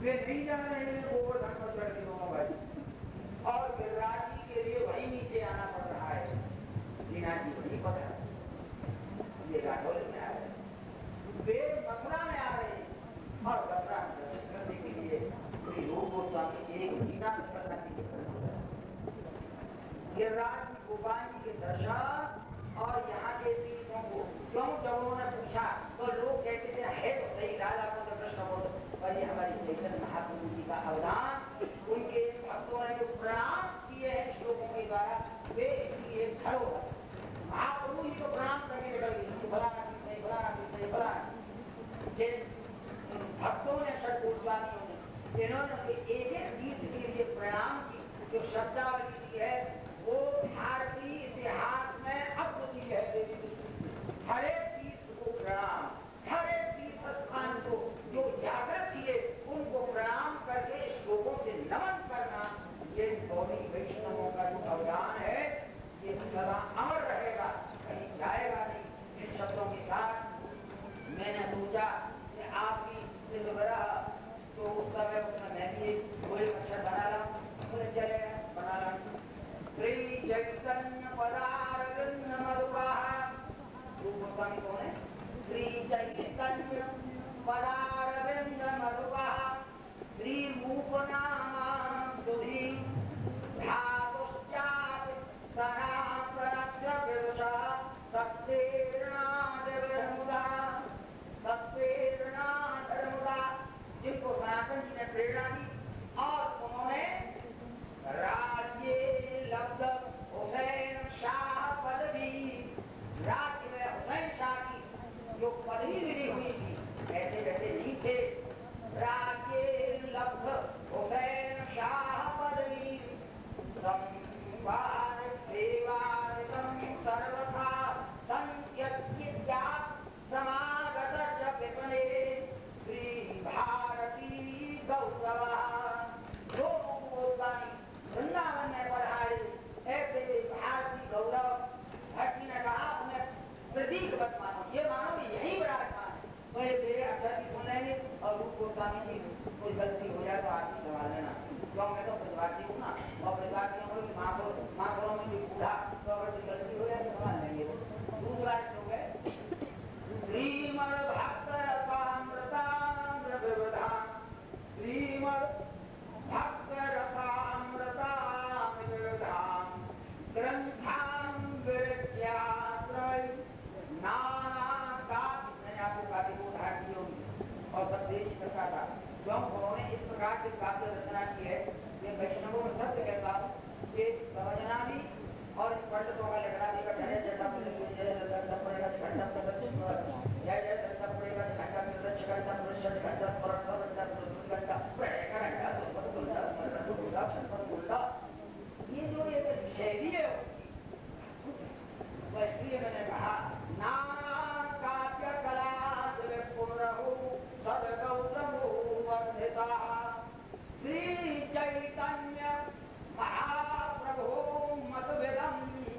वे नहीं जा रहे हैं गोवर्धन पर चढ़ के दोनों भाई, और गिरिराज जी के लिए वही नीचे आना पड़ रहा है। मीना जी वही पड़ रहा है, ये राठौर में आ रहे हैं, वे मथुरा में आ रहे हैं और मथुरा में दर्शन करने के लिए लोग गोस्वामी एक महीना निकलना नहीं कर रहे हैं। गिरिराज जी गोपाल जी के दर्शन और यहाँ के तीर्थों को क्यों जब उन्होंने पूछा तो लोग कहते थे है तो सही राधा को तो कृष्ण को, पर ये हमारी चैतन्य महाप्रभु जी का अवदान, उनके भक्तों ने जो प्रणाम किए हैं श्लोकों के द्वारा वे इसलिए खड़ो है। महाप्रभु जी को प्रणाम करके निकल गई, भला नहीं भला नहीं भला जिन भक्तों ने षट गोस्वामियों ने इन्होंने एक एक तीर्थ के लिए प्रणाम की जो शब्दावली दी है वो भारतीय इतिहास में अद्वितीय है। हर एक तीर्थ को प्रणाम, हर एक तीर्थ स्थान को जो जागृत किए उनको प्रणाम करके श्लोकों से नमन करना, ये गौरी वैष्णवों का जो अवदान है ये सदा अमर रहेगा, कहीं जाएगा नहीं। इन शब्दों के साथ मैंने सोचा कि आपकी तो उस समय उसमें मैं भी कोई अक्षर बना ला, बोले चले बना ला। श्री चैतन्य पदारविंद मधुवाह, रूप गोस्वामी कौन है? श्री चैतन्य पदारविंद मधुवाह श्री रूप नाम सुधी धातुश्चात् सनातनस्य विदुषा सत्तेर्नादिर्मुदा सत्तेर्नादिर्मुदा, जिनको सनातन जी ने प्रेरणा दी और उन्होंने राज्य लब्ध हुसैन शाह पदवी, राज्य में हुसैन शाह की जो पदवी मिली हुई थी, ऐसे वैसे नहीं थे। राज्य लब्ध हुसैन शाह पदवी सर्वथा संत्यज्य समागत च विपणे श्री भारती गौरवा। वृंदावन में पधारे ऐसे भारती गौरव भट्टी ने कहा अपने प्रतीक मत मानो, ये मानो यही विराजमान है। तो ये मेरे अक्षर की सुन लेंगे और रूप गोस्वामी जी कोई गलती हो जाए तो आप ही संभाल लेना, क्यों मैं तो प्रतिवादी हूँ ना, और प्रतिवादी हूँ कि माँ घरों में कोई बूढ़ा तो अगर कोई गलती हो जाए तो संभाल लेंगे। दूसरा श्लोक है श्रीमद् भक्त रसामृताम्र विविधाम श्रीमद् भक्त रसामृताम्र विविधाम ग्रंथाम विरच्यात्रय नाना का, मैंने आपको काफी को उदाहरण दिए होंगे और सब देश करता था क्यों उन्होंने इस प्रकार की काव्य रचना की है। ये वैष्णवों में सत्य कहता हूँ कि समझना भी और इस पंडितों का लिखना भी कठिन है। जैसा पड़ेगा घंटा पड़ेगा घंटा पड़ेगा घंटा, ये जो ये शैली है इसलिए मैंने कहा नाना काव्य कला श्री चैतन्य महाप्रभु मतवेदम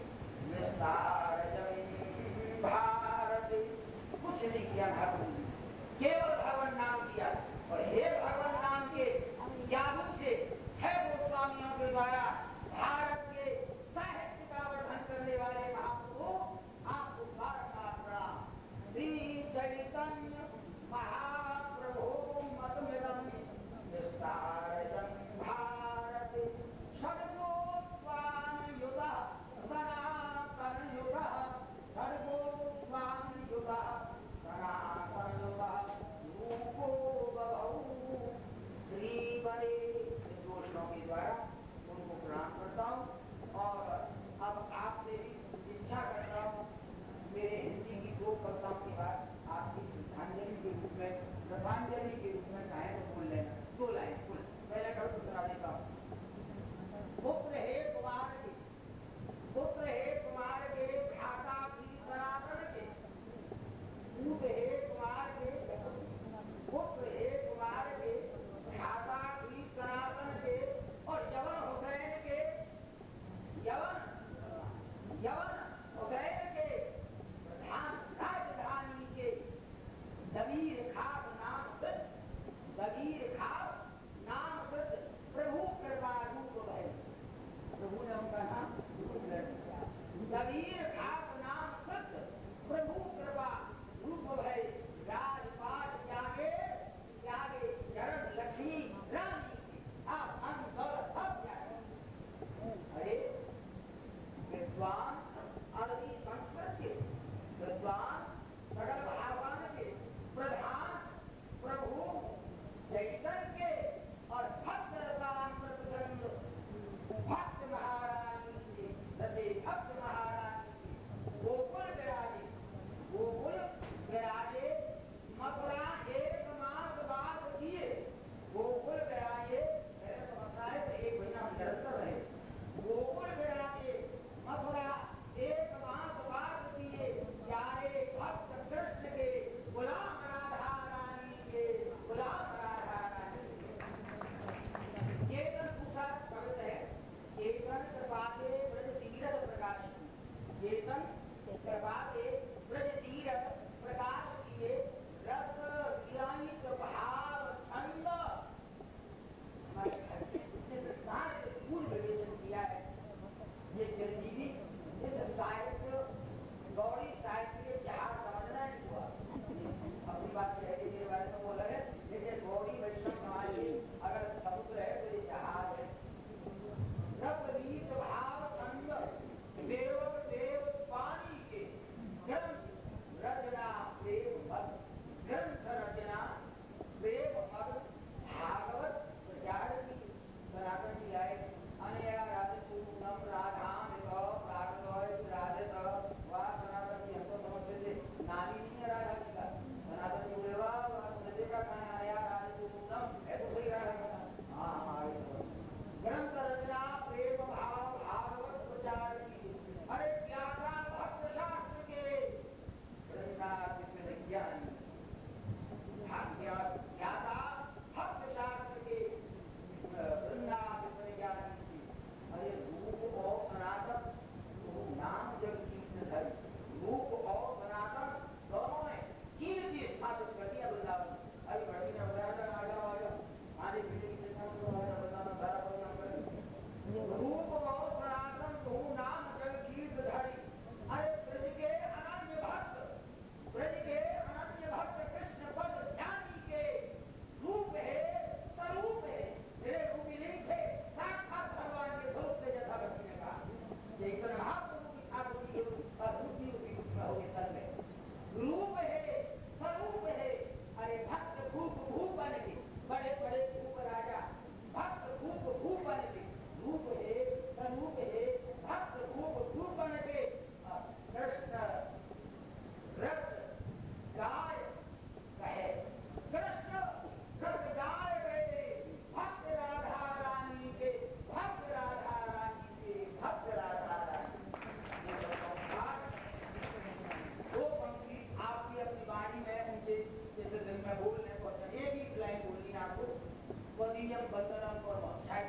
भारत। कुछ नहीं किया भगवान, केवल भगवान नाम किया और हे भगवान नाम के जादू से 6 गोस्वामियों के द्वारा भारत के साहित्य का वर्धन करने वाले महाप्रभु आपको बार प्रणाम। श्री चैतन्य महाप्रभु मतमिदं विस्तारयन् भारत षड्गोस्वामी युगः सनातन युगः षड्गोस्वामी युगः सनातन युगः रूपो बभौ। श्री बड़े दोषों के द्वारा उनको प्रणाम करता हूँ और अब आपसे भी इच्छा करता हूँ मेरे हिंदी की 2 कविताओं के बाद आपकी श्रद्धांजलि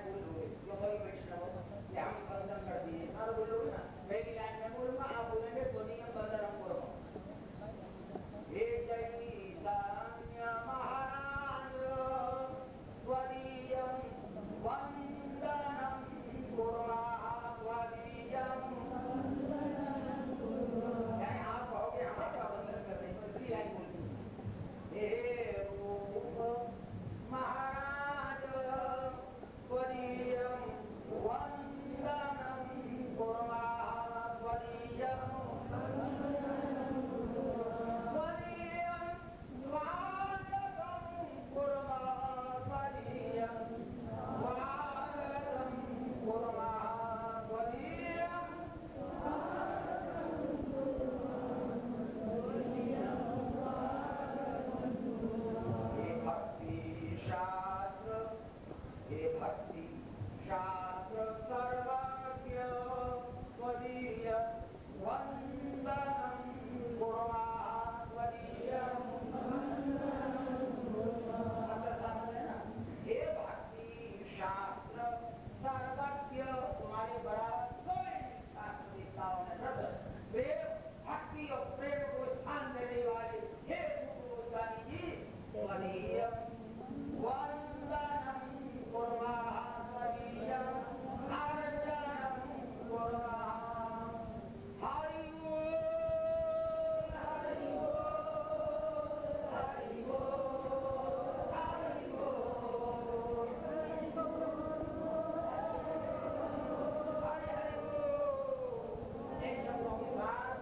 बोल रहे जो कोई वैष्णव ये हम बंधन कर दिए और बोलोगे ना पहली लाइन में बोलूंगा आप बोलेंगे स्वनियम बंधनम करो हे जय सान्य महाराज स्वदीयम वंदनम कुर्मः स्वदीयम यानी आप कहोगे हम आपका वंदन कर रहे हैं दूसरी लाइन बोलते हे रूप महाराज स्वदीयम वंदनम कुर्मः स्वदीयम शास्त्र सर्वज्ञ स्वदीय वंदनम कुर्मः स्वदीयम हे भक्ति शास्त्र सर्वज्ञ तुम्हारे बराबर कोई शास्त्र देवताओं ने सब प्रेम भक्ति और प्रेम को स्थान देने वाले हे गोस्वामी जी स्वदीय वंदनम कुर्मः स्वदीयम अर्चनम कुर्मः हरि बोल हरि बोल हरि बोल हरि बोल हरि हरि बोल एक शब्दों के बाद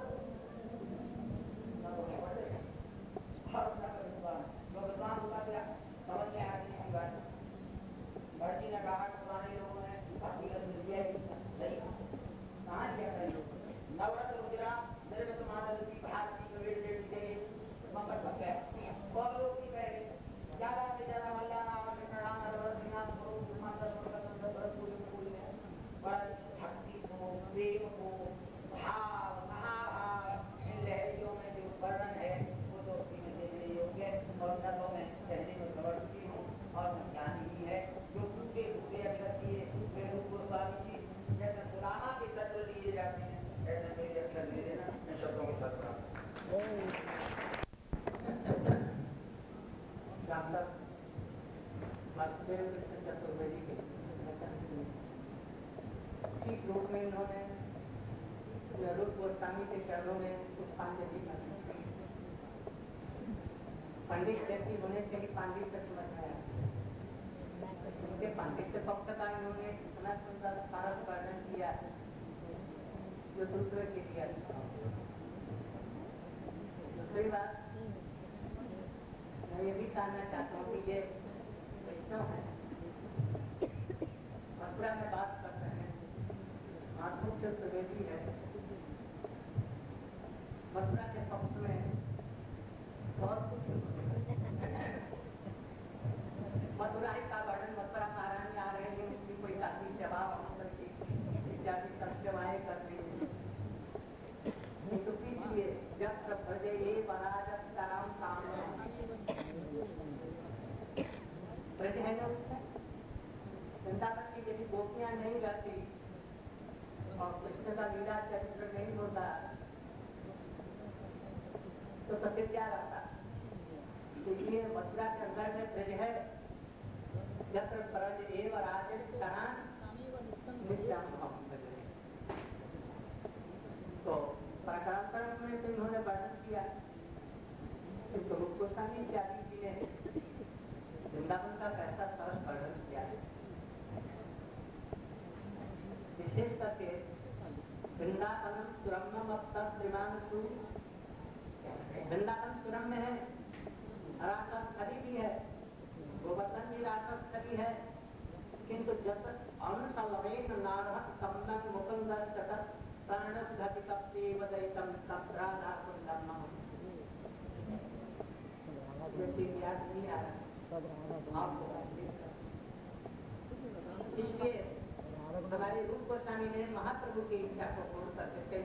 हर भगवान होगा क्या समझ में आ रही बात भट्टी ने कहा पुराने लोगों ने भक्ति का दिया सही कहाँ क्या करिए नवरत्न रुद्रा मेरे में तुम्हारा की भारती प्रवेश देवी के मंगल भक्त है बहुत लोग की कहे ज्यादा से ज्यादा मल्लाना प्रणाम नाम करो मंत्र पूरी है पर भक्ति को प्रेम को भाव महाभाव इन लहरियों में जो वर्णन है वो तो देने योग्य और नर्मों में कहने में प्रवर्ती हूँ और ज्ञानी ही है जो टूटे टूटे अक्षर दिए वे रूप गोस्वामी जी जैसे सुदामा के तत्व लिए जाते हैं ऐसे मेरे अक्षर ले लेना इन शब्दों के साथ चतुर्वेदी के इस रूप में इन्होंने रूप गोस्वामी के चरणों में पुष्पांजलि की पंडित व्यक्ति होने से ही पांडित्य समझ में आया उनके पांडित्य पक्ष का इन्होंने इतना सुंदर सारा वर्णन किया जो दूसरे के लिए दूसरी बात मैं ये भी कहना चाहता हूँ कि ये वैष्णव है मथुरा में बात करते हैं महात्मा चतुर्वेदी है मथुरा के पक्ष में बहुत कुछ मथुराई का वर्णन मथुरा महारानी आ रहे हैं उसकी कोई काफी जवाब इत्यादि सब सेवाएं कर रही है तो इसलिए जब भजे ये बराज राम काम ब्रज है ना उसमें वृंदावन की यदि गोपियां नहीं रहती और कृष्ण का लीला चरित्र नहीं होता तो फिर क्या रहता इसलिए मथुरा के अंदर में ब्रज है यत्र ब्रज एव राजन नित्याम तो प्रकारांतर में तो इन्होंने वर्णन किया तो रूप गोस्वामी इत्यादि जी ने वृंदावन का कैसा सरस वर्णन किया है विशेष करके वृंदावनम सुरम्यम अपता श्रीमांसु वृंदावन सुरम में है रासस्थली भी है गोवर्धन भी रासस्थली है किंतु जब अनुसवेन नारह सम्यक मुकुंद सतत प्राणघटितप्येव दैतम तत्राधा कुंडम याद नहीं आ रहा इसलिए हमारे रूप गोस्वामी ने महाप्रभु की इच्छा को पूर्ण करके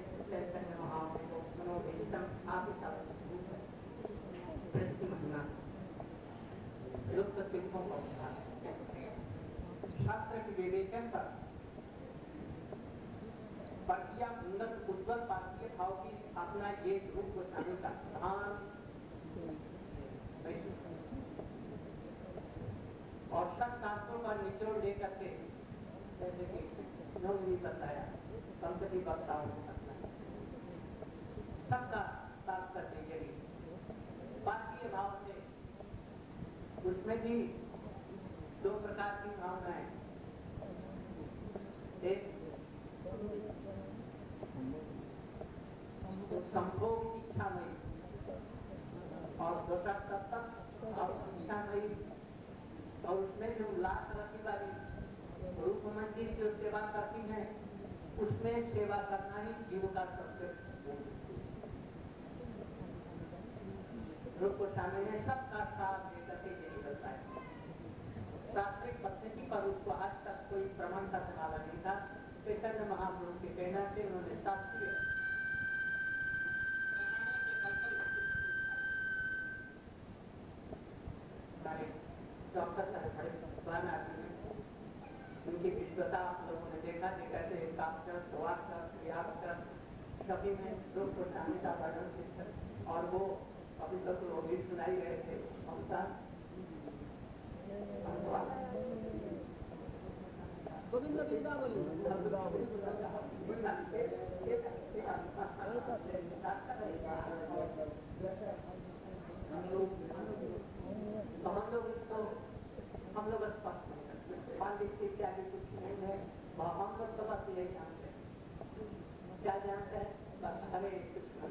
शास्त्र की पर परकिया उन्नत उज्ज्वल पार्थिव भाव की स्थापना ये रूप गोस्वामी का प्रधान और सब शास्त्रों का निचोड़ लेकर के जैसे कि उन्होंने बताया संपत्ति करताओं को करना सबका तात्पर्य यही पार्थिव भाव से उसमें भी दो प्रकार की भावनाएं, एक संभोग इच्छामयी और दूसरा तत्व और इच्छामयी, और उसमें जो लाख रखी वाली रूप मंदिर जो सेवा करती हैं उसमें सेवा करना ही जीव का सबसे रूप गोस्वामी ने सबका साथ लेकर के यही दर्शाया। शास्त्रिक पद्धति पर उसको आज तक कोई प्रमाण करने वाला नहीं था। चैतन्य महाप्रभु के कहना से उन्होंने शास्त्रीय उनकी विश्वता आप लोगों ने देखा कि कैसे एकाक्षर, द्वाक्षर, क्रियाक्षर सभी में रूप गोस्वामी का वर्णन सिद्ध, और वो अभी तक वो भी सुनाई रहे थे ममता गोविंद वृंदावली हम लोग स्पष्ट नहीं करते, पांडित्य इत्यादि कुछ नहीं है, हम लोग तो बस यही जानते हैं। क्या जानते हैं? बस हरे कृष्ण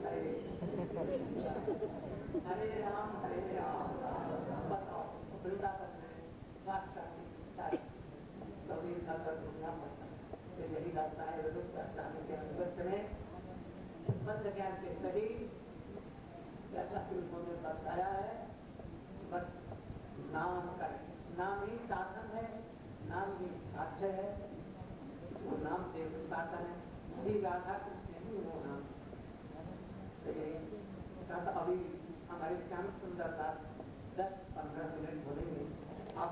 हरे राम बस वृंदावन में वास करने की कबीर का दुनिया मतलब यही गाता है रूप गोस्वामी के अनुगत्य में बंद ज्ञान के सही जैसा कि उन्होंने बताया है। बस नाम का नाम ही साधन है, नाम ही साध्य है, वो नाम देव साधन है, श्री राधा कृष्ण ही वो नाम। अभी हमारे श्याम सुंदर दास 10-15 मिनट बोलेंगे। आप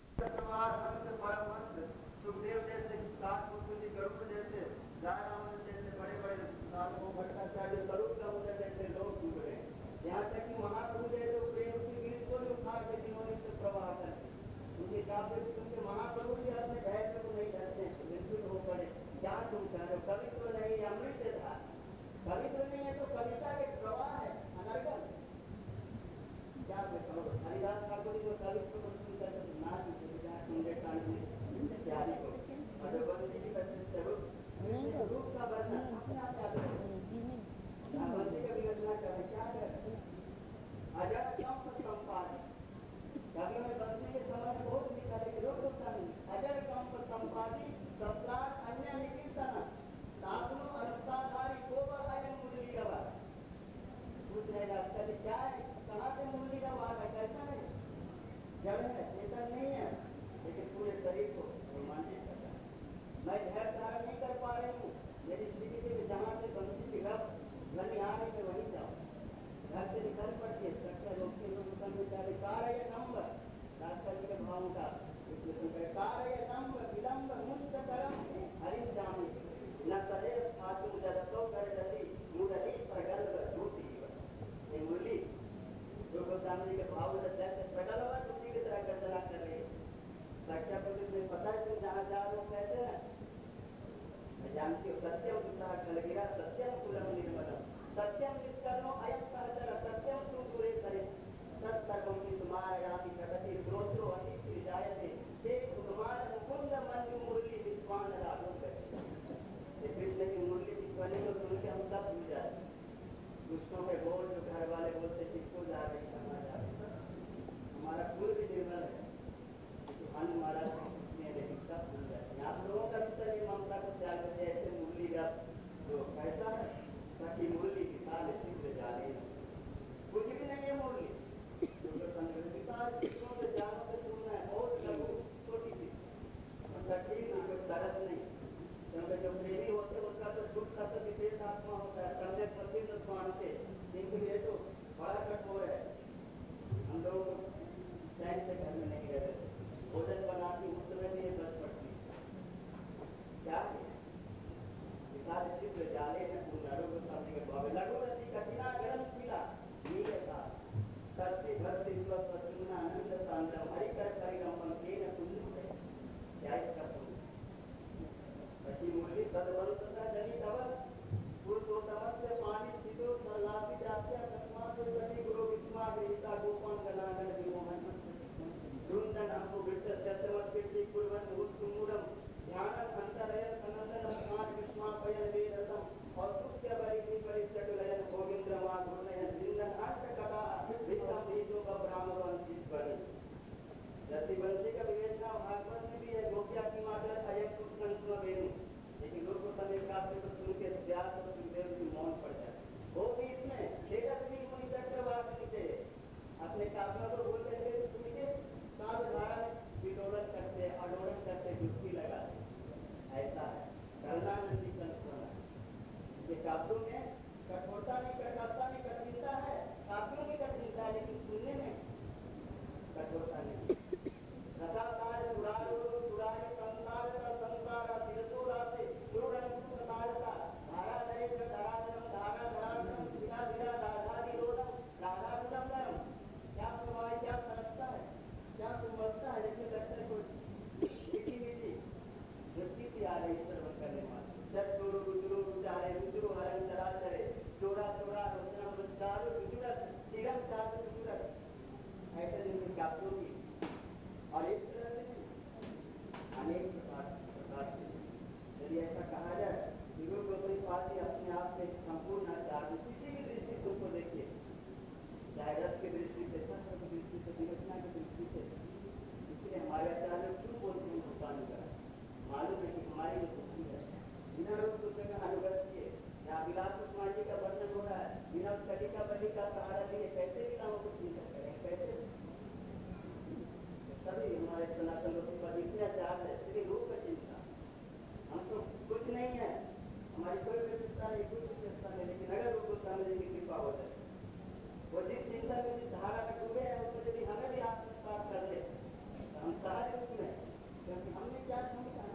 सुखदेव जैसे गरुड़ जैसे जैसे बड़े बड़े भट्टाचार्य स्वरूप जैसे लोग डूब रहे हैं। यहाँ तक कि महाप्रभु जैसे प्रेम की गिर को उठा के जिन्होंने प्रवाह करते उनके काफी उनके महाप्रभु भी अपने धैर्य को नहीं करते हैं, बिल्कुल हो पड़े क्या तुम कह रहे हो? कवित्व नहीं, अमृत था। कवित्व नहीं है तो कविता के प्रवाह है अनर्गल। क्या हरिदास ठाकुर जी को कवित्व को सुनकर नाच सुंदर कांड में तैयारी को भगवती जी का रूप का वर्णन अपने आप भगवती का विरचना कर क्या कर अजर क्यों संपादन कभी में बंसी के समय में बहुत लिखा है कि रोक अजर क्यों संपादी सप्ताह अन्य निकीर्तन साधु अनुसाधारी को अयन मुरली का बात पूछ रहे डॉक्टर क्या है, कहाँ से मुरली का बात है, कैसा है, जड़ है, चेतन नहीं है, लेकिन पूरे शरीर को रोमांचित करता है। मैं धैर्य धारण नहीं कर पा रही हूँ, मेरी स्थिति से जहाँ से बंसी की रब ध्वनि आ रही है वहीं जाओ, घर से निकल पड़ती है सत्य लोग के लोग कार्य नंबर रास्ता जी के भाव का कार्य नंबर विलंब मुक्त करम हरि जामी न सदैव साधु जरतो कर रही मुरली प्रगल्भ झूठी ये मुरली जो गोस्वामी के भाव जैसे प्रगल्भ झूठी की तरह गर्जना कर रही है। सच्चा पुरुष में पता है तुम जहाँ जा रहे हो कहते हैं मैं जानती हूँ सत्यम दूसरा कलगिरा सत्यम कुलम निर्मलम सत्यम निष्कर्णो अयम सहचर सत्यम तुम पूरे करे सत्सर्वम की तुम्हारा याति प्रगति श्रोत्रो अतिथि जायते हे कुमार मुकुंद मंजू मुरली विश्वान राघव करते कृष्ण की मुरली की ध्वनि को सुन के हम सब भूल जाए। दुष्टों में बोल जो घर वाले बोलते किसको जा रही करना जा रही हमारा कुल भी निर्मल है अन्न महाराज लेकिन सब भूल जाते हैं। आप लोगों का भी शरीर ममता को त्याग देते ऐसे मुरली का जो कैसा है सखी मुरली की साले सिद्ध जा रही है कुछ भी नहीं है मुरली जो विश्वस्वसुना आनंद सांद्रम हरिकर परिगमन केन कुल्लुते क्या इसका पति मुरली सदवंतता जनित अवध पुरुषोत्तमस्य पानी स्थितो सर्लापि जात्या तस्मात् गति गुरु विस्मा गृहीता गोपान गणागण विमोहन दुंदन हमको विष्ट सत्यमत कीर्ति कुर्वन् उत्तुमुरम ध्यानन अंतरय सनंदन स्नान विस्मा पयन वेदतम और सुख्य बलिनी परिचटुलयन गोविंद्रमा गुणयन जिंदन अंत कथा विक्रम बीजों का ब्राह्मण वंचित बने जैसी वंशी का विवेचना भागवत में भी है गोपिया की माता अयम कृष्ण वेणु लेकिन लोग को समय काफी को सुन के व्यास और सुखदेव की मौन पड़ जाए वो भी इसमें शेरत भी मुनि चक्रवात नीचे अपने काव्यों को बोलते थे सुन के काव्य धारा में विडोलन करते अडोलन करते डुबकी लगाते ऐसा है करुणानंदी संस्मरण ये काव्यों में कठोरता नहीं कठोरता नहीं कठिनता है काव्यों की कठिनता है लेकिन सुनने में कठोरता नहीं रसाकार सुरारो सुरारे संसार का संसार तिरसुरा से सुरन सुतारता धारा दरे धराधरम धारा धराधरम धीरा धीरा राधादि रोधम राधाधरम धरम क्या प्रवाह क्या सरकता है क्या सुमरता है जैसे लगता है कोई मीठी मीठी व्यक्ति की आ रही सर्वन करने वाले जब चोरो रुद्रो रुचारे रुद्रो हरण चराचरे चोरा चोरा रोचना रुचारो रुजुरत चिरम चारो रुजुरत ऐसे दिन काव्यों की और एक तरह से अनेक प्रकार से यदि ऐसा कहा जाए गुरु गोविंद पादी अपने आप में संपूर्ण आचार्य किसी भी दृष्टि से उसको देखिए चाहे रस की दृष्टि से शस्त्र की दृष्टि से विवेचना की दृष्टि से इसलिए हमारे आचार्य क्यों बोलते हैं भगवान का मालूम है कि हमारी जो बुद्धि है बिना लोग दूसरे का अनुगत किए या विलास कुमार जी का वर्णन हो रहा है बिना कली का बलि का सहारा लिए कैसे लीलाओं को चिंतन करें कैसे सभी हमारे सनातन लोग पर इतने आचार है इसलिए रूप का चिंता हम तो कुछ नहीं है हमारी कोई विशेषता नहीं कोई विशेषता नहीं लेकिन अगर रूप गोस्वामी की कृपा हो जाए वो जिस चिंता में जिस धारा में डूबे हैं उसमें यदि हमें भी आत्मसात कर ले तो हम सहज उसमें क्योंकि हमने क्या समझा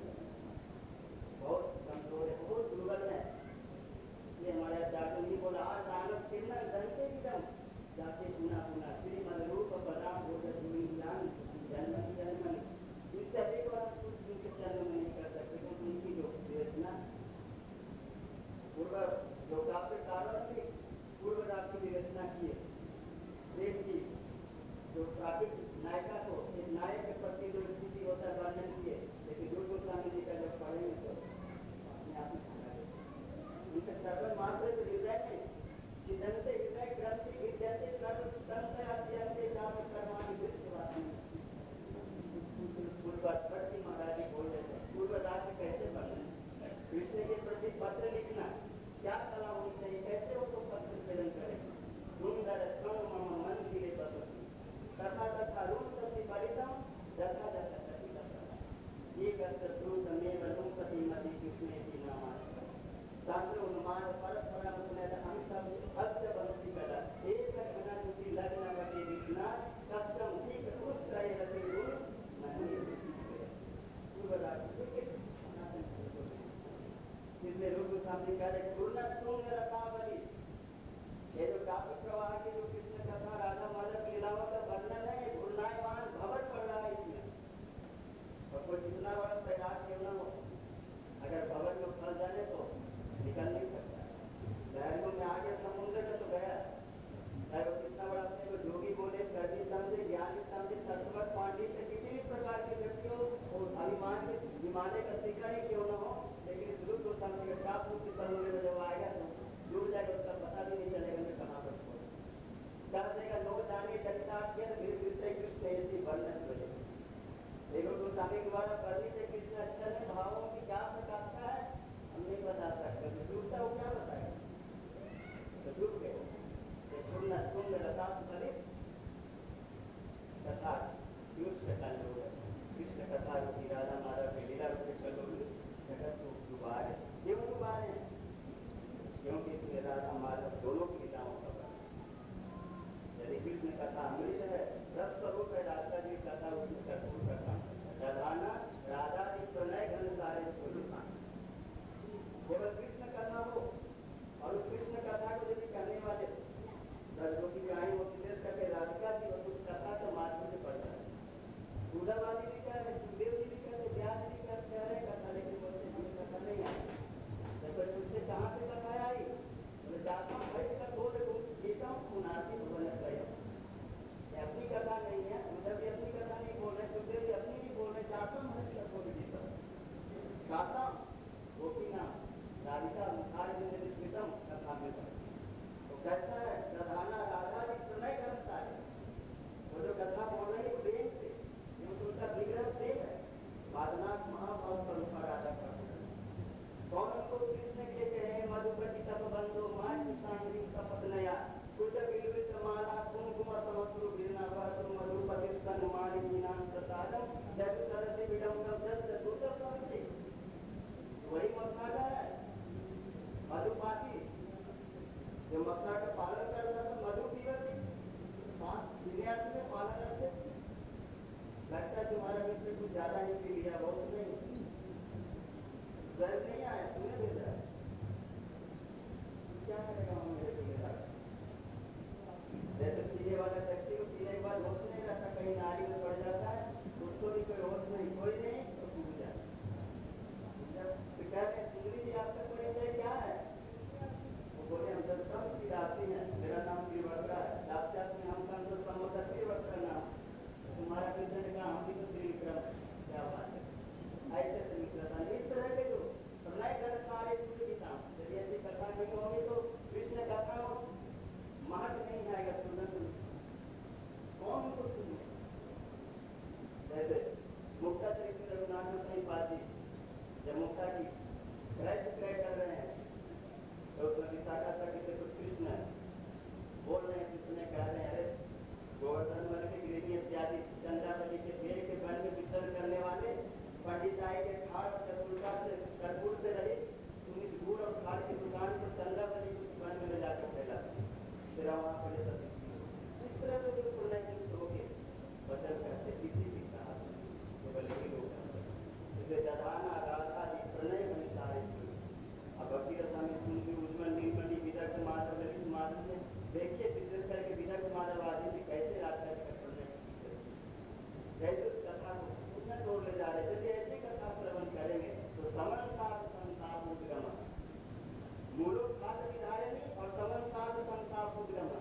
बहुत कमजोर है बहुत दुर्बल है ये हमारे आचार्य नहीं बोला आज आनंद किरण घंटे की दम जाके पुनः पुनः श्रीमद रूप बदाम भोजन ज्ञान जन्म जन्म इससे अधिक बार कुछ उनके जन्म नहीं कर सकते क्योंकि उनकी जो विवेचना पूर्व जो काव्य कारण थी पूर्व राशि विवेचना की प्रेम की जो प्राकृतिक नायिका को एक नायक के प्रति जो स्थिति होता है वर्णन किए लेकिन गुरु गोस्वामी जी का जब पढ़ेंगे तो अपने आप में खाना देते उनके सर्वन मात्र हृदय में सिद्धंते हृदय ग्रंथि विद्यते सर्व संत अत्यंते जाम कर्माणि दृश्यवादी पूर्ववर्ती महाराज जी बोल रहे थे पूर्व राज्य कैसे बनना कृष्ण के प्रति पत्र लिखना क्या कला होनी चाहिए कैसे उसको पत्र प्रेरण करें सुंदर स्वर्ण मम मन गिरे बसती तथा तथा रूप सती परितम जथा जथा सती तथा एक द्रुत में रघुपति मति कृष्ण की नाम शास्त्र उन्माद परस्पर अनुसमेत हम सब अस्य बनती कला एक घना दुखी लग्न कटे विघ्ना कष्टम ठीक उस त्रय रति गुण नहीं पूर्व राज्य इसलिए रूप सामने कह रहे पूर्ण तुंग रसावली ये जो काव्य प्रवाह की जो कृष्ण कथा राधा माधव लीलाओं का वर्णन है घूर्णायमान भवन पड़ रहा है इसमें और कोई जितना बड़ा प्रयास क्यों न हो अगर भवन में फंस जाने तो निकल नहीं सकता लहरों में आगे समुद्र में तो गया चाहे वो कितना बड़ा अपने को जोगी बोले कर्मी समझे ज्ञानी समझे सत्वर पांडित्य किसी भी प्रकार के व्यक्तियों और अभिमान के विमाने का शिकार ही क्यों न हो लेकिन इस रूप को समझे प्राप्त समुद्र में जब आएगा तो डूब जाएगा उसका पता भी नहीं चलेगा मैं कहाँ पर पहुंचा कर देगा लोग जाने जगता के कृष्ण ऐसी वर्णन बने देखो तो स्वामी द्वारा वर्णित कृष्ण अक्षर में भावों की क्या प्रकाशता है हम नहीं बता सकते डूबता वो क्या बताएगा तो डूब गए पूर्ण तुंग रसात फलित कथा कृष्ण कथा रूपी राधा माधव के लीला रूप जगत को डुबा है क्यों डुबा है क्योंकि इसमें राधा माधव दोनों की लीलाओं का वर्णन यदि कृष्ण कथा अमृत है अर्थ में पालन अर्थ है। लगता है तुम्हारा मित्र कुछ ज्यादा ही पी लिया, बहुत नहीं, गर्व नहीं आया, तुम्हें भेजा है, क्या करेगा हम मेरे ठेकेदार? जैसे पीने वाला व्यक्ति को पीने के बाद होश नहीं रहता, कहीं नाली में पड़ जाता है, उसको भी कोई होश नहीं, कोई नहीं तो डूब जाता। तो कह रहे सुंदरी जी आपका परिचय क्या है? वो बोले हम सत्संग की दासी हैं, मेरा नाम त्रिवक्रा है। साक्षात में हम संत सम्मत त्रिवक्रा नाम, तुम्हारा कृष्ण ने कहा हम भी तो त्रिविक्रम। क्या बात है, ऐसे त्रिविक्रम इस तरह के जो प्रलय कर सारे सूर्य की काम, यदि ऐसी कथा नहीं होगी तो कृष्ण कथा महत्व नहीं आएगा, सुनने कौन उनको सुने? जैसे मुक्ता चरित्र रघुनाथ में कहीं बात जब मुक्ता की क्रय विक्रय कर रहे हैं तो उसमें विशाखा तक से कुछ कृष्ण बोल रहे हैं, कृष्ण ने कह रहे हैं अरे गोवर्धन वन के गिरिनी इत्यादि चंद्रावली के पेड़ के वन में विचरण करने वाले पंडिताई के खाड़ चतुर्था से कर्पूर से रहे, तुम इस गुड़ और खाड़ की दुकान पर चंद्रावली को वन में ले जाकर फैलाते, तेरा वहां पहले सब इस तरह से जो पूर्ण हो के वचन करते किसी भी कहा केवल ही लोग जैसे जधाना राधा जी प्रणय बने सारे। अब भक्ति रसा में सुनती उज्जवल नीलमणि विदग्ध माधव ललित माधव ने देखिए विशेष करके विदग्ध माधव आदि जी कैसे राधा जी का प्रणय कैसे उस कथा को उसमें तोड़ ले जा रहे। यदि ऐसी कथा श्रवण करेंगे तो समन साध संसार उद्गम मूलो खाद विधायनी और समन साध संसार उद्गम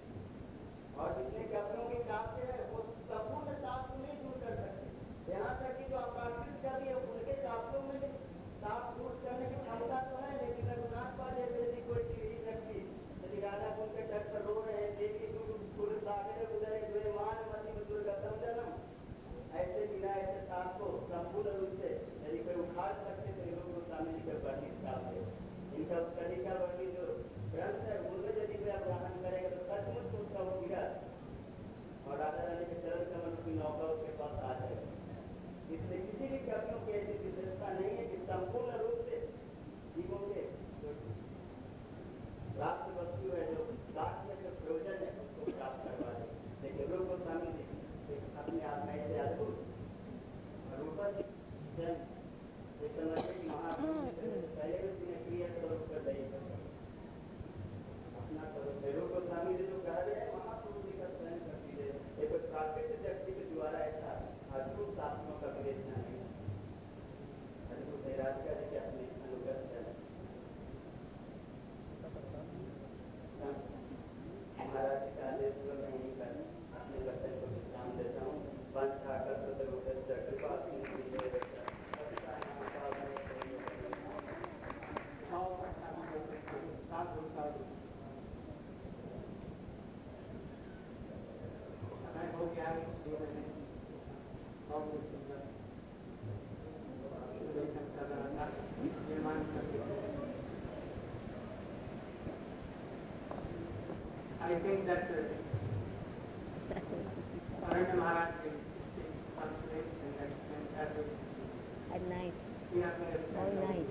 और जितने कपड़ों के काव्य है वो संपूर्ण साफ को नहीं दूर कर सकते। यहाँ तक कि जो अपराधित कवि है उनके शास्त्रों में साफ दूर करने की क्षमता तो है, लेकिन रघुनाथ पर जैसे यदि कोई टीवी व्यक्ति यदि राधा कुंड के तट पर रो रहे हैं, देखिए गुरु सागर उदय हुए मान मति में दुर्गतम जन्म, ऐसे बिना ऐसे साफ को संपूर्ण रूप से यदि कोई उखाड़ सकते तो लोग गोस्वामी जी का वर्णित काव्य इनका उत्तरी का वर्णित जो ग्रंथ है उनमें यदि कोई ग्रहण करेगा तो सचमुच उसका वो गिरा और राधा रानी के चरण कमल की नौका उसके पास आ जाएगा। इसलिए किसी भी कवियों की ऐसी विशेषता नहीं है कि संपूर्ण रूप से जीवों के प्राप्त वस्तु है जो लाख में जो प्रयोजन है उसको प्राप्त करवा दे, लेकिन लोग गोस्वामी जी अपने आप में ऐसे अद्भुत रूपक पहले भी जिन्हें क्रिया स्वरूप कर रही है अपना स्वरूप गोस्वामी जी जो कह रहे हैं महापुरुष जी का स्वयं कर दीजिए, ये कोई प्राकृतिक व्यक्ति के द्वारा ऐसा अद्भुत आत्मा का विवेचना नहीं है, अद्भुत निराश करके अपने अनुगत कर महाराज जी का आदेश नहीं कर अपने वचन को विश्राम देता हूँ। पंचा कृपा I think that Aranya Maharaj will translate and explain that at night, all all night.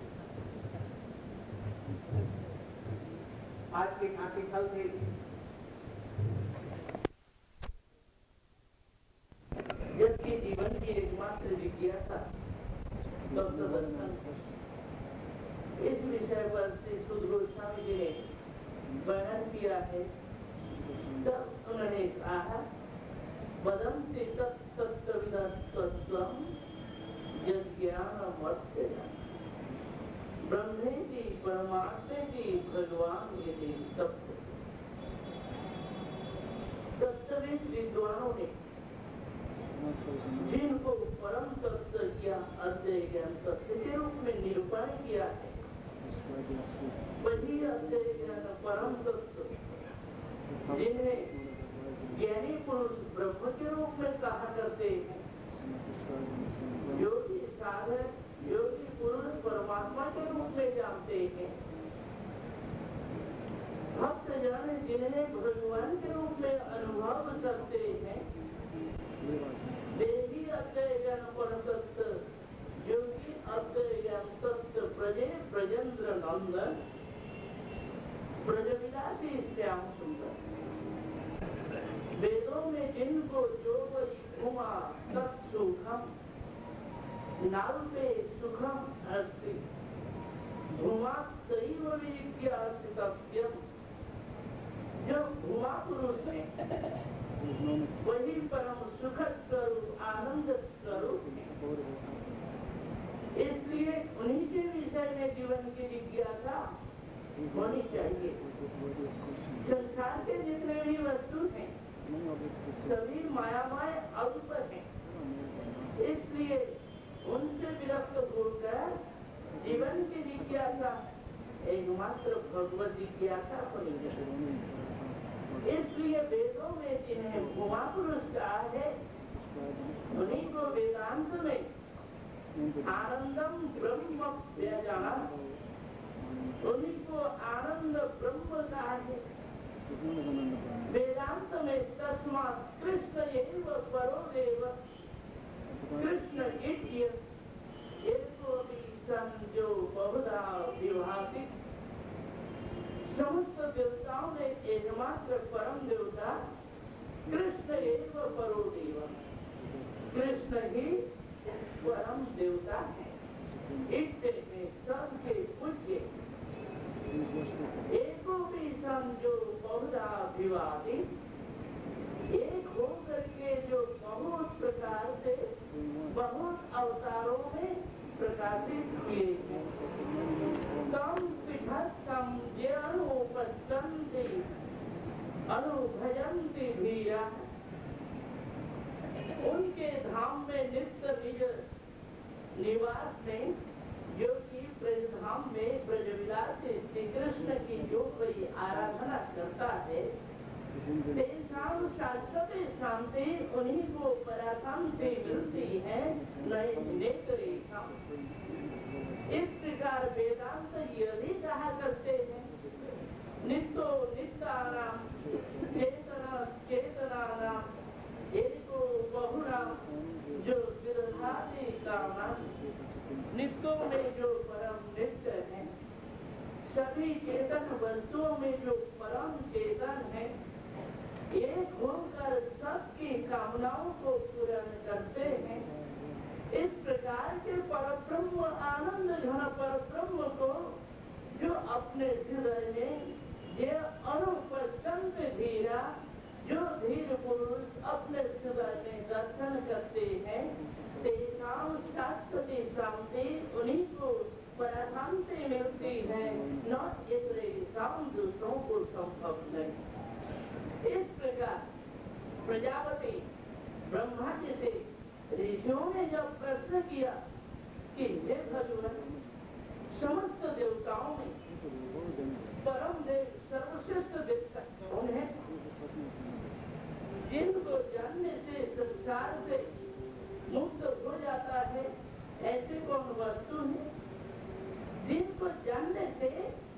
आज की खांसी कल थी, जिसके जीवन की एकमात्र जिज्ञासा डॉक्टर दर्शन इस विषय पर श्री सुध गोस्वामी जी ने वर्णन किया है। तब उन्होंने कहा वदन्ति तत्तत्त्वविदस्त्वं यज्ञानमस्य ब्रह्मेति परमात्मेति भगवान यदि तत्व। तत्वविद विद्वानों ने जिनको परम तत्व या अध्यय ज्ञान तत्व के रूप में निरूपण किया है वही अध्यय ज्ञान परम तत्व जिन्हें ज्ञानी पुरुष ब्रह्म के रूप में कहा करते हैं, योगी साधक योगी पुरुष परमात्मा के रूप में जानते हैं, भक्त जन जिन्हें भगवान के रूप में अनुभव करते हैं, देवी अध्यय ज्ञान परम तत्व योगी अध्यय ज्ञान तत्व प्रजे ब्रजेंद्र नंदन ब्रजविलासी श्याम सुंदर। वेदों में जिनको जो वही घुमा तत्सुखम नाल्पे सुखम अस्ति घुमा दैव विज्ञासितव्यम। जो घुमा पुरुष है वही परम सुखद स्वरूप आनंद स्वरूप है। इसलिए उन्हीं के विषय में जीवन की जिज्ञासा होनी चाहिए। संसार के जितने भी वस्तु हैं सभी मायामय अल्प हैं, इसलिए उनसे विरक्त होकर जीवन की जिज्ञासा एकमात्र भगवत जिज्ञासा होनी चाहिए। इसलिए वेदों में जिन्हें भूमा पुरुष कहा है उन्हीं को वेदांत में आनंदम ब्रह्म व्यजाना, उन्हीं को आनंद ब्रह्म कहा है। वेदांत में तस्मात् कृष्ण एव परो देव कृष्ण इत्य एकोपि संजो बहुधा विभाति। समस्त देवताओं में एकमात्र परम देवता कृष्ण एव परो देव, कृष्ण ही परम देवता है। इत्य में सबके पूज्य एको भी समझो बहुधा विवादी, एक होकर के जो बहुत प्रकार से बहुत अवतारों में प्रकाशित हुए हैं। तम पिठस्तम जे अनुपस्थिति अनुभजन्ति धीरा, उनके धाम में नित्य निज निवास में जो कि ब्रजधाम में ब्रजविलास श्री कृष्ण की जो कोई आराधना करता है तेषाम शाश्वत शांति, उन्हीं को पराशांति मिलती है नेत्रेषां। इस प्रकार वेदांत यह भी कहा करते हैं नित्यो नित्यानाम चेतना चेतनानाम एको बहुनाम, जो विरधादि कामनाम, नित्यों में जो परम नित्य है, सभी चेतन वस्तुओं में जो परम चेतन है, एक होकर सबकी कामनाओं को पूर्ण करते हैं। इस प्रकार के परब्रह्म आनंद घन परब्रह्म को जो अपने हृदय में ये अनुपस्थित धीरा, जो धीर पुरुष अपने हृदय में दर्शन करते हैं तेषाम शाश्वती शांति, उन्हीं को पराशांति मिलती है, न इतरेषां दूसरों को संभव नहीं। इस प्रकार प्रजापति ब्रह्मा जी से ऋषियों ने जब प्रश्न किया कि हे भगवान, समस्त देवताओं में परम देव सर्वश्रेष्ठ देवता कौन है, जिनको जानने से संसार से मुक्त हो जाता है, ऐसे कौन वस्तु है जिनको जानने से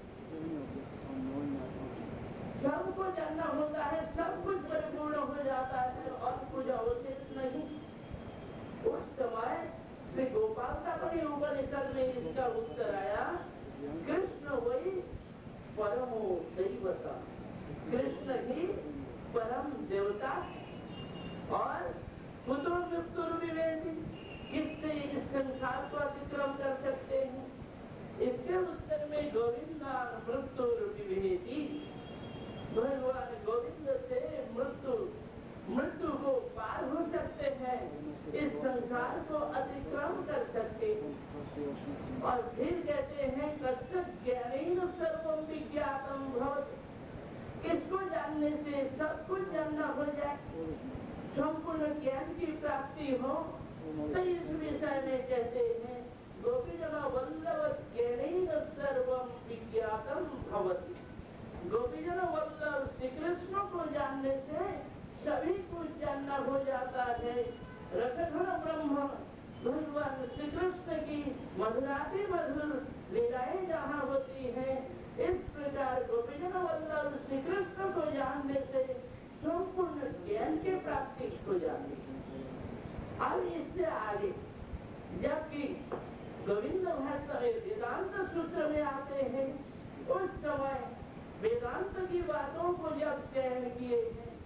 सबको जानना होता है, सब कुछ परिपूर्ण हो जाता है और कुछ अवशेष नहीं। उस समय श्री गोपाल का बड़ी उपनिषद में इसका उत्तर आया, कृष्ण वही परमो दैवता, कृष्ण ही परम देवता और पुत्र मृत्यु विवेकी, किससे इस संसार को अतिक्रम कर सकते हैं। इसके उत्तर में गोविंदा मृत्यु विवेकी, भगवान गोविंद से मृत्यु को पार हो सकते हैं, इस संसार को अतिक्रम कर सकते हैं। और फिर कहते हैं कच्चित् ज्ञानेन सर्वं विज्ञातं भवति, किसको जानने से सब कुछ जानना हो जाए, संपूर्ण ज्ञान की प्राप्ति हो। तो इस विषय में कहते हैं गोपीजन वल्लभ ज्ञानेन सर्वं विज्ञातं भवति, गोपीजन वल्लभ श्री कृष्ण को जानने से सभी कुछ जानना हो जाता है। रसघन ब्रह्म भगवान श्री कृष्ण की मधुराति मधुर लीलाएं जहाँ होती हैं, इस प्रकार गोपीजन वल्लभ श्री कृष्ण को जानने से संपूर्ण ज्ञान की प्राप्ति हो जाती है। अब इससे आगे जबकि गोविंद भाष्य में वेदांत सूत्र में आते हैं, उस समय वेदांत की बातों को जब चयन किए हैं कि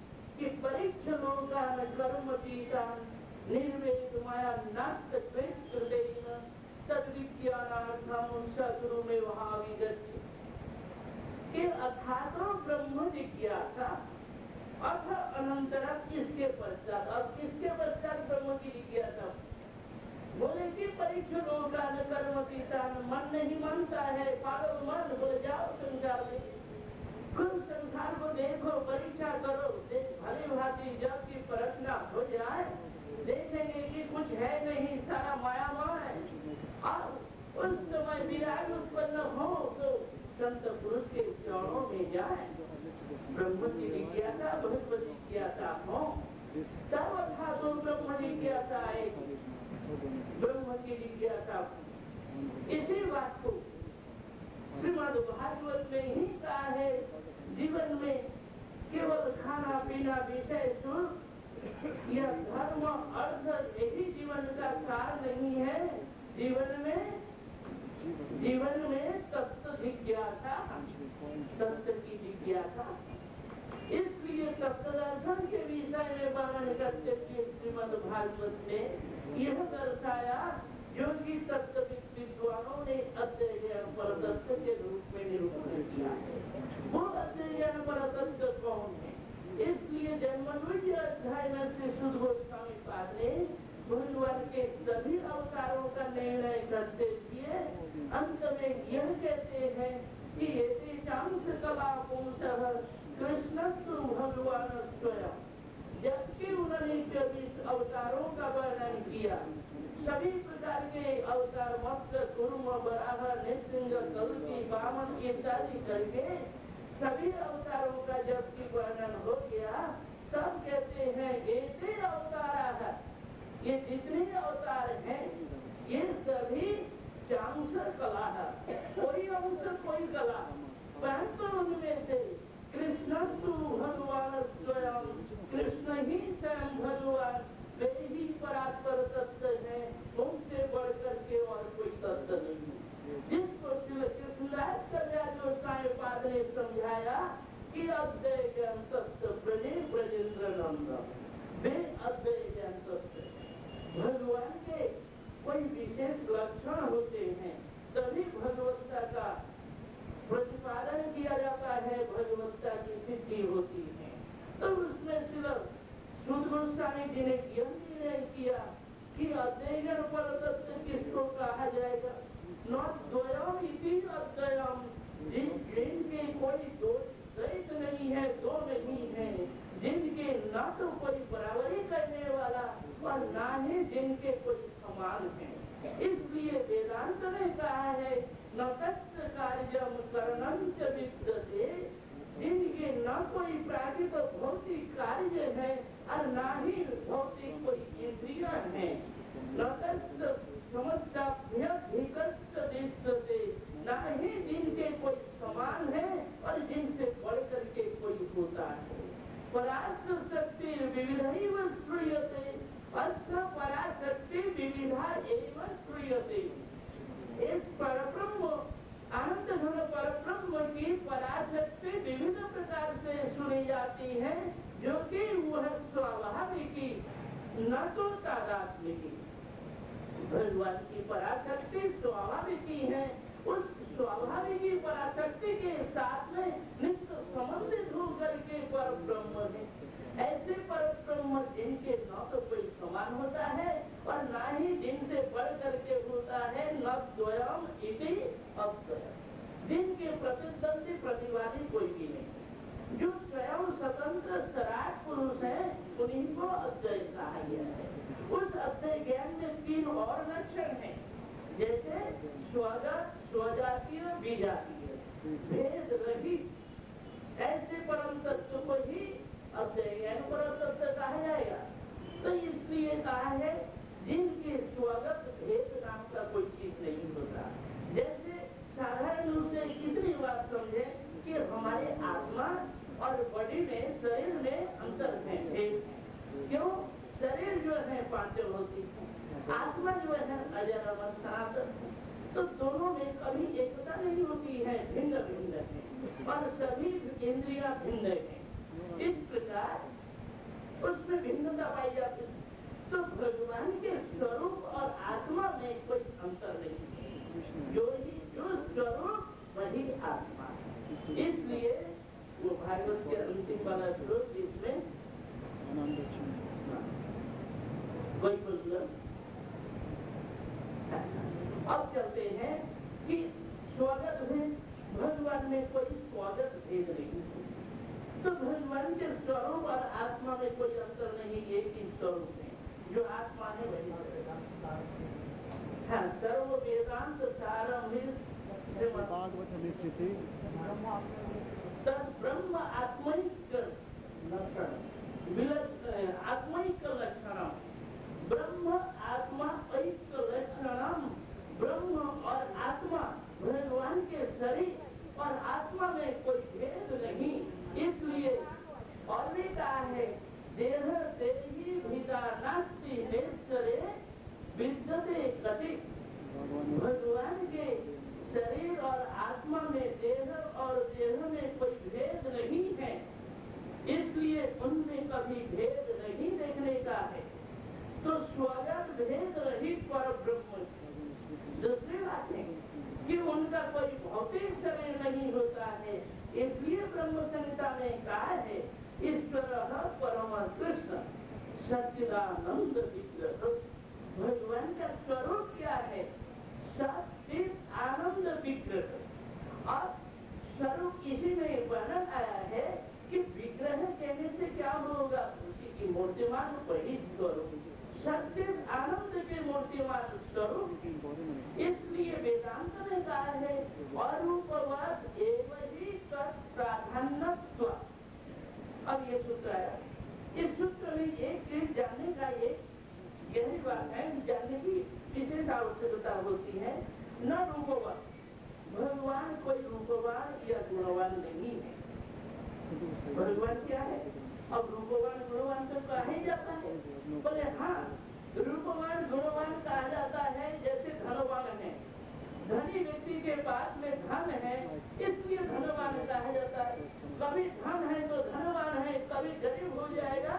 कि परीक्ष लोकान कर्मतीतान निर्वेद माया नास्त कृतेन तद्विज्ञानार्थम सद्गुरु में वहां विगच्छति कि अथातो ब्रह्म जिज्ञासा अर्थ अनंतरम इसके पश्चात। अब किसके पश्चात ब्रह्म की जिज्ञासा? बोले कि परीक्ष लोकान कर्मतीतान मन नहीं मानता है, पागल मन, बोले जाओ संसार में, खुद संसार को देखो, परीक्षा करो, भली भांति जब की परखना हो जाए देखेंगे कि कुछ है नहीं, सारा मायामय है। और उस समय विराग उत्पन्न हो तो संत पुरुष के चरणों में जाए, ब्रह्म की जिज्ञासा भगवत जिज्ञासा हो, सर्वथा तो ब्रह्म जिज्ञासा आएगी, ब्रह्म की जिज्ञासा। इसी बात को श्रीमद् भागवत में ही कहा है, जीवन में केवल खाना पीना विषय सुख यह धर्म अर्थ यही जीवन का सार नहीं है। जीवन में तत्व जिज्ञासा, तत्व की जिज्ञासा। इसलिए तत्व दर्शन के विषय में वर्णन करते हुए श्रीमद् भागवत में यह दर्शाया जो कि तत्व विद्वानों ने अध्ययन परतत्व के रूप में निरूपण किया है। वो अध्ययन परतत्व कौन है? इसलिए जन्मोन्वय अध्याय में श्री शुद्ध गोस्वामी पाद ने भगवान के सभी अवतारों का निर्णय करते हुए अंत में यह कहते हैं कि कृष्णस्तु भगवान स्वयं। जबकि उन्होंने 24 अवतारों का वर्णन किया, सभी प्रकार के अवतार मत्स्य कुर्म वराह नृसिंह कल्कि वामन इत्यादि करके सभी अवतारों का जबकि वर्णन हो गया, तब कहते हैं ऐसे अवतार है, ये जितने अवतार हैं ये सभी चांस कला है, कोई अंश कोई कला, परंतु उनमें से कृष्णस्तु भगवान स्वयं, कृष्ण ही स्वयं भगवान, वे ही परात्पर तत्व है, उनसे बढ़कर के और कोई तत्व नहीं। जिसको कृष्णदास कल्याण गोस्वामी पाद ने समझाया कि अद्वय ज्ञान तत्व ब्रजे ब्रजेंद्र नंद, वे अद्वय ज्ञान तत्व। भगवान के कोई विशेष लक्षण होते हैं तभी भगवत्ता का प्रतिपादन किया जाता है, भगवत्ता की सिद्धि होती है। तो उसमें सिर्फ शुद्ध गोस्वामी जी ने यह निर्णय किया कि अद्वैत परतत्व किसको कहा जाएगा, न द्वयम इति अद्वयम, जिनके कोई दो द्वैत नहीं है, दो नहीं है, जिनके न तो कोई बराबरी करने वाला और न ही जिनके कोई समान है। इसलिए वेदांत ने कहा है न तस्य कार्यम करणं च विद्यते, जिनके न कोई प्राकृत भौतिक कार्य है और न ही भौतिक कोई इंद्रिय है, न तस्य समस्याभ्यधिकस्य दृश्यते, न ही जिनके कोई समान है और जिनसे बढ़ करके कोई होता है। पराशर शक्ति विविधैव श्रूयते, अस्य पराशक्ति विविधा एव श्रूयते। इस परब्रह्म अनंत घन परब्रह्म की पराशक्ति विविध प्रकार से सुनी जाती है, जो कि वह स्वाभाविकी न तो तादात्म्यिकी। भगवान की पराशक्ति स्वाभाविकी है, उस स्वाभाविकी पराशक्ति के साथ में नित्य संबंधित होकर के पर ब्रह्म है। ऐसे पर ब्रह्म जिनके न तो कोई समान होता है और न ही जिनसे बढ़ करके होता है, न द्वयम इति अद्वयम, जिनके प्रतिद्वंदी प्रतिवादी कोई भी नहीं, जो स्वयं स्वतंत्र सराट पुरुष है, उन्हीं को अद्वैत कहा गया है। उस अद्वैत ज्ञान में 3 और लक्षण हैं, जैसे स्वगत, स्वजातीय, विजातीय, भेद रहित, ऐसे परम तत्व को ही अद्वैत ज्ञान परम तत्व कहा जाएगा। तो इसलिए कहा है जिनके स्वगत भेद नाम का कोई चीज नहीं होता। जैसे साधारण रूप से कितनी बात समझे कि हमारे आत्मा और बॉडी में, शरीर में अंतर है, भेद है। क्यों? शरीर जो है पांचभौतिक है, आत्मा जो है अजर अमर सनातन, तो दोनों में कभी एकता नहीं होती है, भिन्न भिन्न है और सभी इंद्रियां भिन्न है। इस प्रकार अब चलते हैं कि स्वागत भेद, भगवान में कोई स्वागत भेद नहीं, तो भगवान के स्वरूप और आत्मा में कोई अंतर नहीं, एक ही स्वरूप है, जो आत्मा है वही। हाँ, सर्व वेदांत सारम भागवत स्थिति तद ब्रह्म आत्मैक आत्मैक लक्षणम, ब्रह्म आत्मा ऐक लक्षणम, ब्रह्म और आत्मा भगवान के शरीर और आत्मा में कोई भेद नहीं। इसलिए और भी कहा है, देह देही भिदा नास्ति नेश्वरे विद्यते कटि, भगवान के शरीर और आत्मा में, देह और देह में कोई भेद नहीं है, इसलिए उनमें कभी भेद नहीं देखने का है। तो स्वगत भेद रहित पर ब्रह्म। दूसरी बात है कि उनका कोई भौतिक शरीर नहीं होता है, इसलिए ब्रह्म संहिता में कहा है, ईश्वर परम कृष्ण सच्चिदानंद विग्रह। भगवान का स्वरूप क्या है? सच्चिद आनंद विग्रह। और स्वरूप इसी में वर्णन आया है कि विग्रह कहने से क्या होगा? उसी की मूर्तिमान वही स्वरूप, सच्चिद आनंद के मूर्तिमान स्वरूप। इसलिए वेदांत ने कहा है अरूपवत एवं ही प्राधान्यत्व। अब ये सूत्र आया, इस सूत्र में एक चीज जानने का एक गहरी बात है, जानने की विशेष आवश्यकता होती है। न रूपवान, भगवान कोई रूपवान या गुणवान नहीं है। भगवान क्या है? अब रूपवान गुणवान तो कहा ही जाता है। बोले हाँ, रूपवान गुणवान कहा जाता है जैसे धनवान है। धनी व्यक्ति के पास में धन है, इसलिए धनवान कहा जाता है। कभी धन है तो धनवान है, कभी गरीब हो जाएगा,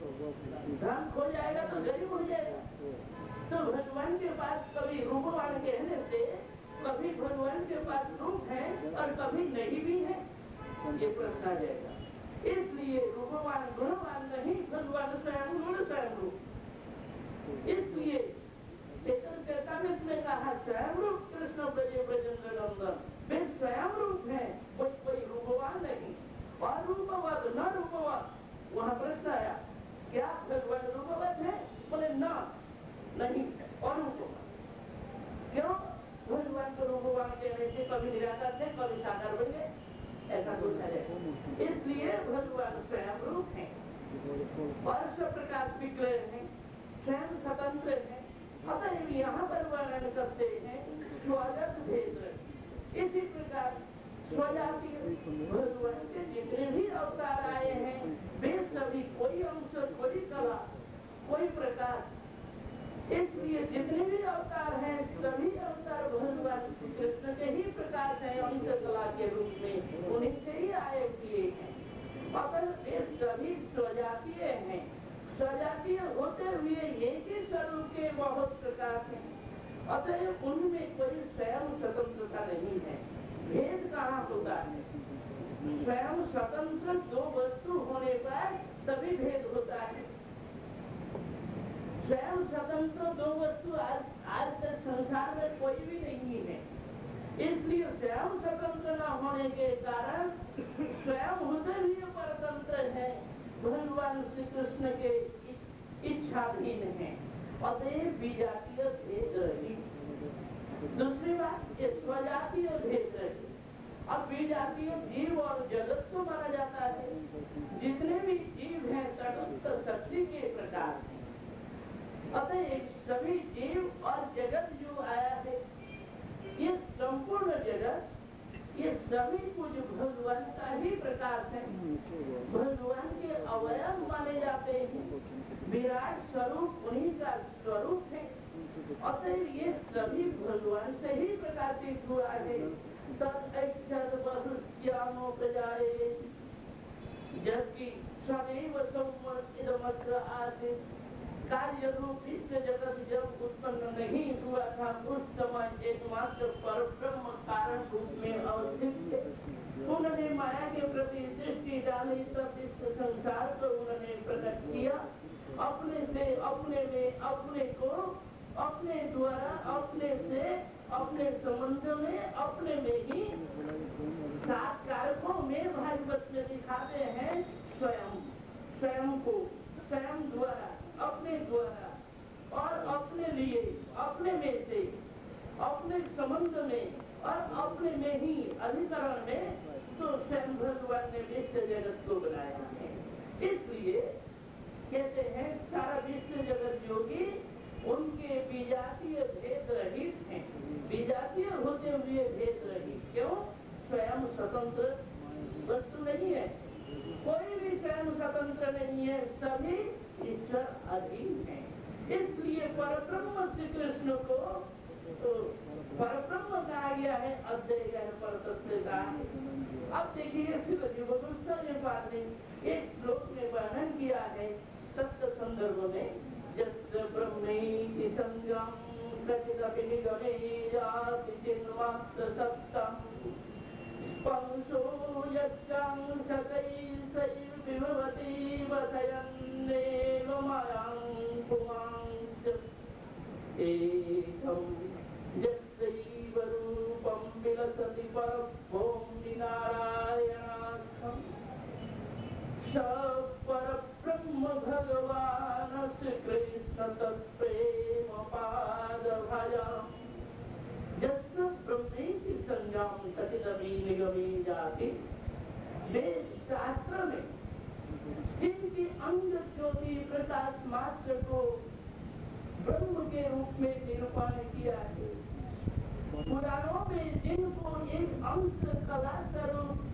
धन खो जाएगा तो गरीब हो जाएगा। तो भगवान के पास कभी रूपवान कहने से कभी भगवान के पास रूप है और कभी नहीं भी है, ये प्रश्न आ जाएगा। इसलिए रूपवान गुणवान नहीं, भगवान स्वयं गुण स्वयं रूप। इसलिए चेतन चेतामित में कहा स्वयं रूप कृष्ण ब्रजे ब्रजेंद्र नंदन, वे स्वयं रूप है, कोई रूपवान नहीं। और रूपवत न रूपवत, वहाँ प्रश्न आया क्या भगवान रूपवत है? बोले न, नहीं और रूपवत। क्यों? भगवान को रूपवान कहने से कभी निराकार थे, कभी साकार बन गए, ऐसा पूछा जाए। इसलिए भगवान स्वयं रूप है और सब प्रकार विग्रह है, स्वयं स्वतंत्र है। अतः यहाँ पर वर्णन करते हैं स्वगत भेद। इसी प्रकार स्वजातीय भगवान के जितने भी अवतार आए हैं, वे सभी कोई अंश, कोई कला, कोई प्रकार, इसलिए जितने भी अवतार हैं सभी अवतार भगवान कृष्ण के ही प्रकाश है, अंश कला के रूप में उन्हीं से ही आए हुए हैं। अतः वे सभी स्वजातीय हैं। स्वजातीय होते हुए एक ही स्वरूप के बहुत प्रकाश हैं, अतः उनमें कोई स्वयं स्वतंत्रता नहीं है। भेद कहाँ होता है? स्वयं स्वतंत्र दो वस्तु होने पर तभी भेद होता है। स्वयं स्वतंत्र दो वस्तु आज तक संसार में कोई भी नहीं है। इसलिए स्वयं स्वतंत्र न होने के कारण स्वयं होते हुए परतंत्र है, भगवान श्री कृष्ण के इच्छाधीन है। अतः विजातीय भेद रही। दूसरी बात, ये स्वजातीय भेद रही। अब विजातीय जीव और जगत को माना जाता है। जितने भी जीव हैं तटस्थ शक्ति के प्रकार हैं। अतः सभी जीव और जगत जो आया है, ये संपूर्ण जगत, ये सभी कुछ भगवान का ही प्रकाश है, भगवान के अवयव माने जाते हैं। विराट स्वरूप उन्हीं का स्वरूप है। अतः ये सभी भगवान से ही प्रकाशित हुआ है। तद बहुज्ञानो प्रजाये जबकि सदैव इदमत्र आसीत्। कार्य रूप इस जगत जब उत्पन्न नहीं हुआ था, उस समय एकमात्र पर ब्रह्म कारण रूप में अवस्थित थे। उन्होंने माया के प्रति दृष्टि डाली, तब इस संसार को उन्होंने प्रकट किया। अपने से अपने में अपने को अपने द्वारा अपने से अपने संबंध में अपने में ही 7 कारकों में भागवत में दिखाते हैं स्वयं को स्वयं द्वारा अपने द्वारा और अपने लिए अपने में से अपने संबंध में और अपने में ही अधिकरण में तो स्वयं भगवान ने विश्व जगत को बनाया है। इसलिए कहते हैं सारा विश्व जगत योगी उनके विजातीय भेद रहित हैं। विजातीय होते हुए भेद रहित क्यों? स्वयं स्वतंत्र वस्तु नहीं है, कोई भी स्वयं स्वतंत्र नहीं है, सभी ईश्वर अधीन है। इसलिए परब्रह्म श्री कृष्ण को तो परब्रह्म कहा गया है, अद्वैत परतत्व कहा है। अब देखिए ने एक श्लोक में वर्णन किया है सत्य संदर्भ में, यस्य ब्रह्मेति संज्ञम् कचिदपि निगमे याति चिन्मात्र सत्तम् स्पर्शो यच्चांशतैर्विभवति वसयन्नेव मायां पुमांश्च एकम् यस्यैव रूपं विलसति परब्रह्म नारायणाख्यम् स परब्रह्म भगवान् श्रीकृष्ण तत्प्रेम पादभजम् यस्य ब्रह्मेति संज्ञां कथितमि निगमे जाति। वेद शास्त्र में जिनकी अंग ज्योति प्रकाश मात्र को ब्रह्म के रूप में निरूपण किया है, पुराणों में जिनको एक अंश कला स्वरूप